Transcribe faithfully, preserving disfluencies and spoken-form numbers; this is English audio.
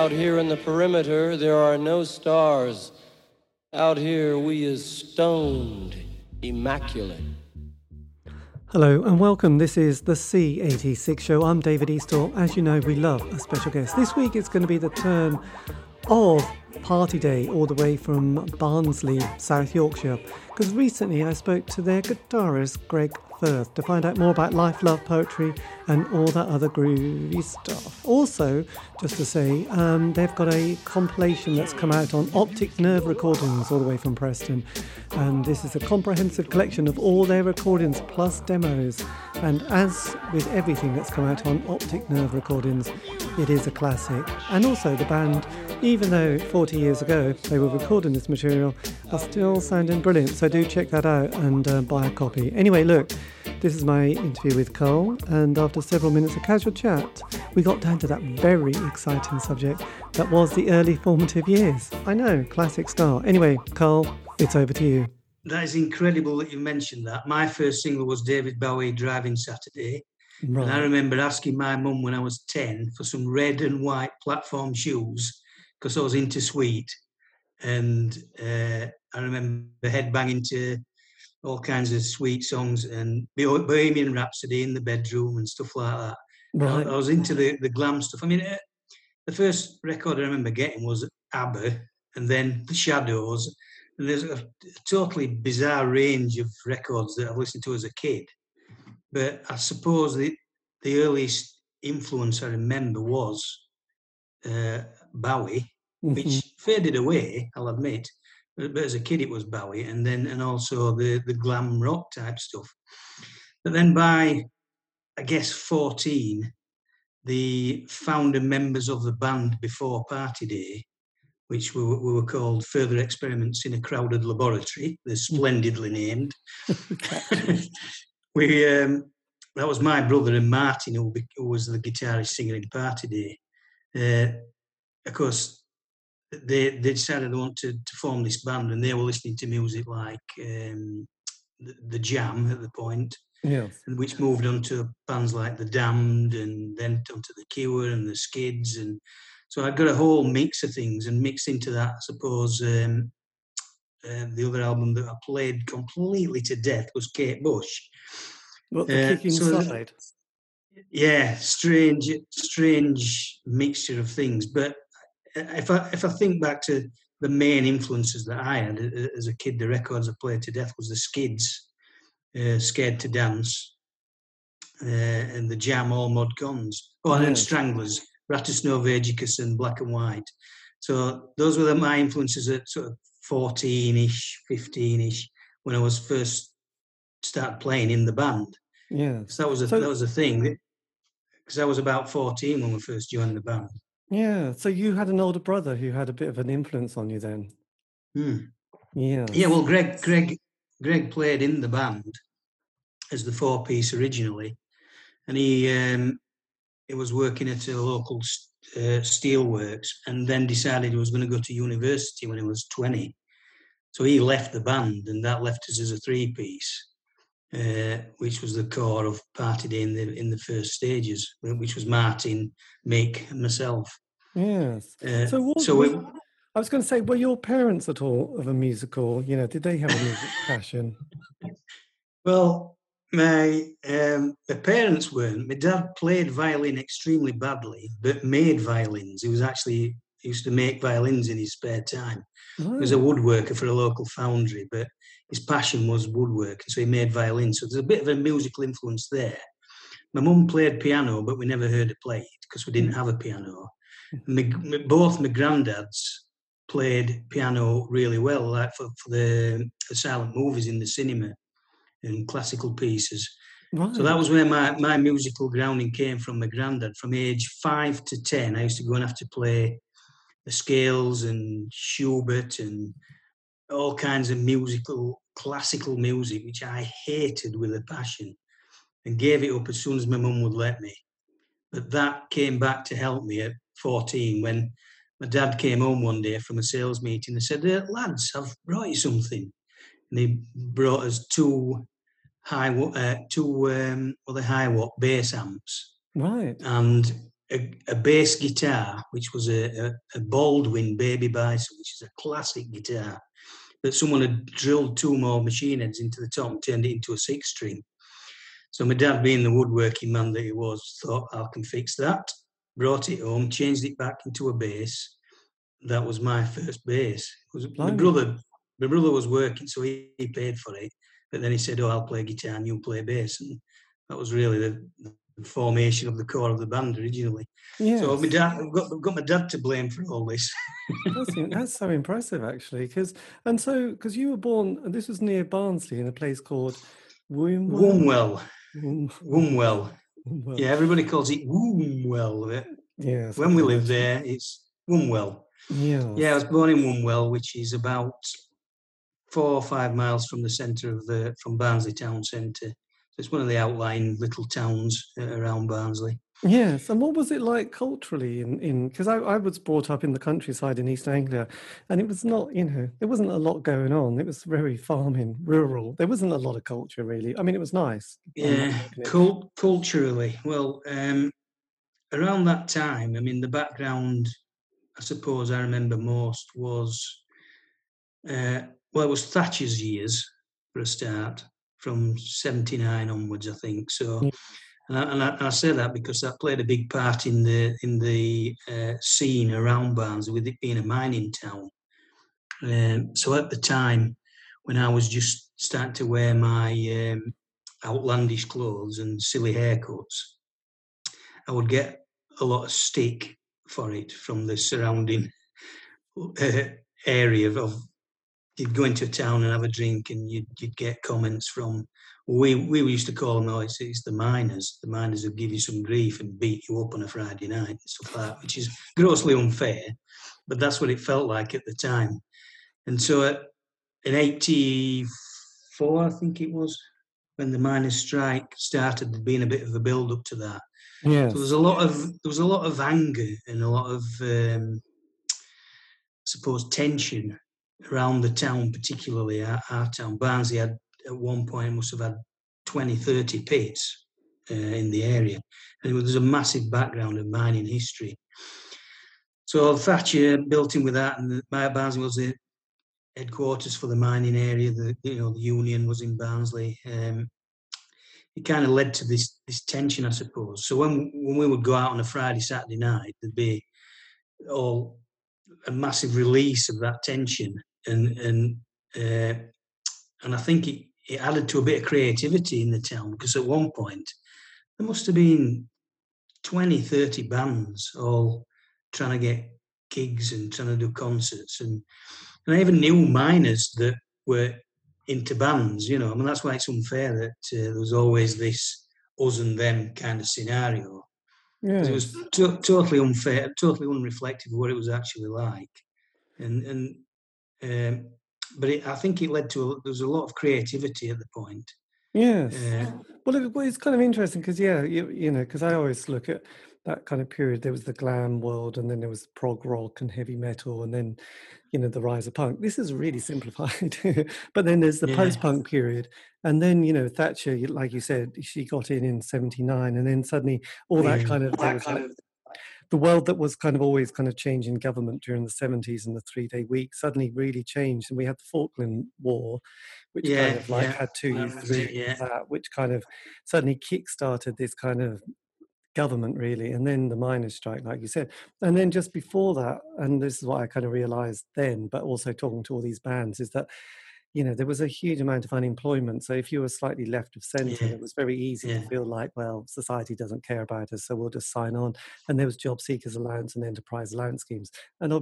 Out here in the perimeter, there are no stars. Out here, we is stoned, immaculate. Hello and welcome. This is the C eighty-six show. I'm David Eastaugh. As you know, we love a special guest. This week it's going to be the turn of Party Day all the way from Barnsley, South Yorkshire. Because recently I spoke to their guitarist, Greg Firth, to find out more about life, love, poetry and all that other groovy stuff. Also, just to say, um, they've got a compilation that's come out on Optic Nerve Recordings all the way from Preston. And this is a comprehensive collection of all their recordings plus demos. And as with everything that's come out on Optic Nerve Recordings, it is a classic. And also the band, even though forty years ago they were recording this material, are still sounding brilliant. So do check that out and uh, buy a copy. Anyway, look, this is my interview with Carl, and after several minutes of casual chat, we got down to that very exciting subject that was the early formative years. I know, classic start. Anyway, Carl, it's over to you. That is incredible that you mentioned that. My first single was David Bowie, Driving Saturday. Right. And I remember asking my mum when I was ten for some red and white platform shoes because I was into sweet. And uh, I remember headbanging to all kinds of sweet songs and Bohemian Rhapsody in the bedroom and stuff like that. Right. I, I was into the, the glam stuff. I mean, uh, the first record I remember getting was ABBA and then The Shadows. And there's a totally bizarre range of records that I've listened to as a kid. But I suppose the, the earliest influence I remember was uh, Bowie, mm-hmm. which faded away, I'll admit. But, but as a kid, it was Bowie, and then and also the, the glam rock type stuff. But then by, I guess, fourteen, the founder members of the band before Party Day, which we were, we were called Further Experiments in a Crowded Laboratory, they're splendidly named. we um, that was my brother and Martin, who, who was the guitarist singer in Party Day. Uh, of course, they they decided they wanted to form this band, and they were listening to music like um, the, the Jam at the point, yes, and which moved on to bands like The Damned, and then onto The Cure and The Skids, and so I got a whole mix of things, and mixed into that, I suppose, um, uh, the other album that I played completely to death was Kate Bush. What, the uh, Kicking so Side? Yeah, strange, strange mixture of things. But if I if I think back to the main influences that I had as a kid, the records I played to death was the Skids, uh, Scared to Dance, uh, and the Jam, All Mod Cons. Oh, and then Stranglers, Rattlesnake and Black and White. So those were my influences at sort of fourteen-ish, fifteen-ish, when I was first started playing in the band. Yeah, so that was a so, that was a thing. Because I was about fourteen when we first joined the band. Yeah, so you had an older brother who had a bit of an influence on you then. Hmm. Yeah. Yeah. Well, Greg, Greg, Greg played in the band as the four-piece originally, and he um, he was working at a local uh, steelworks, and then decided he was going to go to university when he was twenty. So he left the band, and that left us as a three-piece. Uh, which was the core of Party Day in the in the first stages, which was Martin, Mick, and myself. Yes. Uh, so, what, so were, it, I was going to say, were your parents at all of a musical? You know, did they have a music passion? Well, my um, my parents weren't. My dad played violin extremely badly, but made violins. He was actually he used to make violins in his spare time. Oh. He was a woodworker for a local foundry, but his passion was woodwork, so he made violins. So there's a bit of a musical influence there. My mum played piano, but we never heard her play it because we didn't have a piano. My, my, both my granddads played piano really well, like for, for the, the silent movies in the cinema and classical pieces. Right. So that was where my, my musical grounding came from, my granddad. From age five to ten, I used to go and have to play the scales and Schubert and all kinds of musical, classical music, which I hated with a passion, and gave it up as soon as my mum would let me. But that came back to help me at fourteen when my dad came home one day from a sales meeting and said, uh, lads, I've brought you something. And he brought us two high, uh, two um, well, the high watt bass amps. Right. And a, a bass guitar, which was a, a, a Baldwin Baby Bison, which is a classic guitar, that someone had drilled two more machine heads into the top and turned it into a six string. So my dad, being the woodworking man that he was, thought, I can fix that. Brought it home, changed it back into a bass. That was my first bass. It was, my brother, my brother was working, so he, he paid for it. But then he said, "Oh, I'll play guitar and you play bass," and that was really the, the formation of the core of the band originally. Yes. So my dad, I've got, I've got my dad to blame for all this. that's, that's so impressive, actually. Because and so because you were born, and this was near Barnsley in a place called Wombwell. Wombwell. Wombwell. Yeah, everybody calls it Wombwell. Yeah. When we lived there, it's Wombwell. Yeah. Yeah, I was born in Wombwell, which is about four or five miles from the centre of the from Barnsley town centre. So it's one of the outlying little towns around Barnsley. Yes, and what was it like culturally in in because I, I was brought up in the countryside in East Anglia, and it was not, you know, there wasn't a lot going on. It was very farming, rural. There wasn't a lot of culture really. I mean, it was nice. Yeah, cult- culturally. Well, um, around that time, I mean, the background, I suppose I remember most was, uh, well, it was Thatcher's years for a start, from seventy-nine onwards, I think. So, yeah. and, I, and, I, and I say that because that played a big part in the in the uh, scene around Barnsley, with it being a mining town. Um, so at the time, when I was just starting to wear my um, outlandish clothes and silly haircuts, I would get a lot of stick for it from the surrounding uh, area of, you'd go into a town and have a drink and you'd, you'd get comments from, we we used to call them, oh, it's, it's the miners. The miners would give you some grief and beat you up on a Friday night and stuff like that, which is grossly unfair, but that's what it felt like at the time. And so uh, in eighty-four, I think it was, when the miners' strike started, there'd been a bit of a build-up to that. Yes. So there was a lot of there was a lot of anger and a lot of, um, I suppose, tension around the town, particularly our, our town. Barnsley had, at one point, must have had twenty, thirty pits uh, in the area. And there was a massive background of mining history. So Thatcher built in with that, and the, Barnsley was the headquarters for the mining area. The, you know, the union was in Barnsley. Um, it kind of led to this this tension, I suppose. So when when we would go out on a Friday, Saturday night, there'd be all a massive release of that tension, and and uh, and I think it, it added to a bit of creativity in the town, because at one point there must have been twenty, thirty bands all trying to get gigs and trying to do concerts, and and I even knew miners that were into bands, you know. I mean, that's why it's unfair that uh, there was always this us and them kind of scenario. Because it was to- totally unfair, totally unreflective of what it was actually like. And and um, but it, I think it led to, a, there was a lot of creativity at the point. Yes. Uh, well, it, well, it's kind of interesting because, yeah, you, you know, because I always look at that kind of period. There was the glam world, and then there was prog rock and heavy metal, and then, you know, the rise of punk. This is really simplified. But then there's the Yeah. post-punk period. And then, you know, Thatcher, like you said, she got in in seventy-nine, and then suddenly all that Yeah. kind of, that kind of the world that was kind of always kind of changing government during the seventies and the three-day week suddenly really changed. And we had the Falkland War, which Yeah, kind of like yeah. had two That years was through it, yeah. that, which kind of suddenly kick-started this kind of government, really. And then the miners' strike, like you said. And then just before that, and this is what I kind of realized then, but also talking to all these bands, is that, you know, there was a huge amount of unemployment. So if you were slightly left of centre, Yeah. it was very easy Yeah. to feel like, well, society doesn't care about us, so we'll just sign on. And there was job seekers allowance and enterprise allowance schemes. And